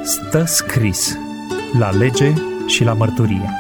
Stă scris la lege și la mărturie.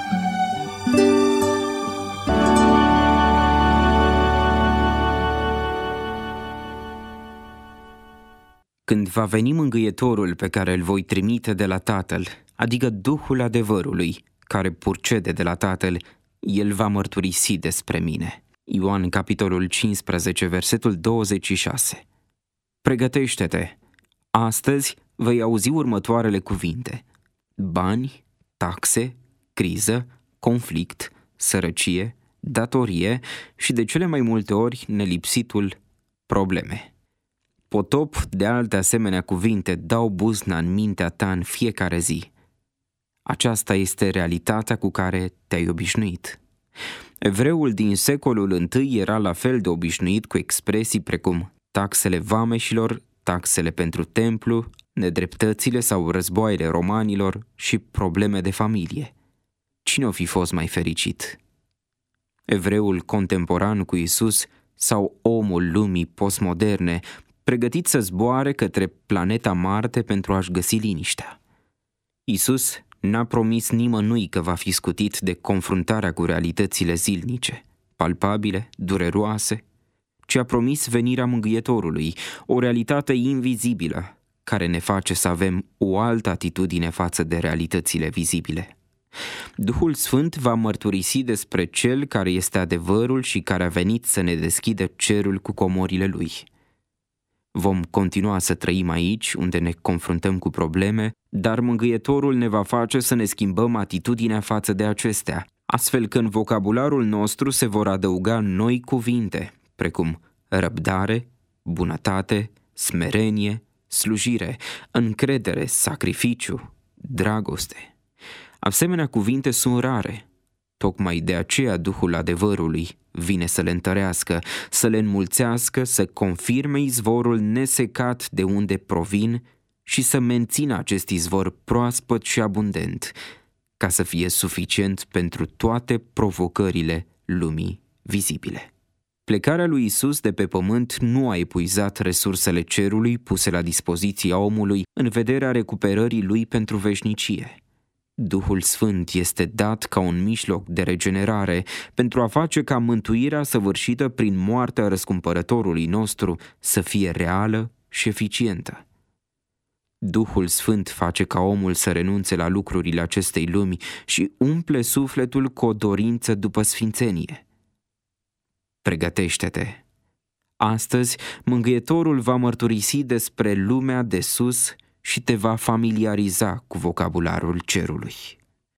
Când va veni mângâietorul pe care îl voi trimite de la Tatăl, adică Duhul adevărului, care purcede de la Tatăl, el va mărturisi despre mine. Ioan, capitolul 15, versetul 26. Pregătește-te! Astăzi vei auzi următoarele cuvinte: bani, taxe, criză, conflict, sărăcie, datorie și de cele mai multe ori nelipsitul probleme. Potop de alte asemenea cuvinte dau buzna în mintea ta în fiecare zi. Aceasta este realitatea cu care te-ai obișnuit. Evreul din secolul I era la fel de obișnuit cu expresii precum taxele vameșilor, taxele pentru templu, nedreptățile sau războaiele romanilor și probleme de familie. Cine o fi fost mai fericit? Evreul contemporan cu Isus sau omul lumii postmoderne, pregătit să zboare către planeta Marte pentru a-și găsi liniștea? Isus n-a promis nimănui că va fi scutit de confruntarea cu realitățile zilnice, palpabile, dureroase, ci a promis venirea Mângâietorului, o realitate invizibilă, care ne face să avem o altă atitudine față de realitățile vizibile. Duhul Sfânt va mărturisi despre Cel care este adevărul și care a venit să ne deschidă cerul cu comorile Lui. Vom continua să trăim aici, unde ne confruntăm cu probleme, dar Mângâietorul ne va face să ne schimbăm atitudinea față de acestea, astfel că în vocabularul nostru se vor adăuga noi cuvinte, precum răbdare, bunătate, smerenie, slujire, încredere, sacrificiu, dragoste. Asemenea cuvinte sunt rare. Tocmai de aceea Duhul adevărului vine să le întărească, să le înmulțească, să confirme izvorul nesecat de unde provin și să mențină acest izvor proaspăt și abundent, ca să fie suficient pentru toate provocările lumii vizibile. Plecarea lui Isus de pe pământ nu a epuizat resursele cerului puse la dispoziția omului în vederea recuperării lui pentru veșnicie. Duhul Sfânt este dat ca un mijloc de regenerare pentru a face ca mântuirea săvârșită prin moartea răscumpărătorului nostru să fie reală și eficientă. Duhul Sfânt face ca omul să renunțe la lucrurile acestei lumi și umple sufletul cu o dorință după sfințenie. Pregătește-te! Astăzi, Mângâietorul va mărturisi despre lumea de sus și te va familiariza cu vocabularul cerului.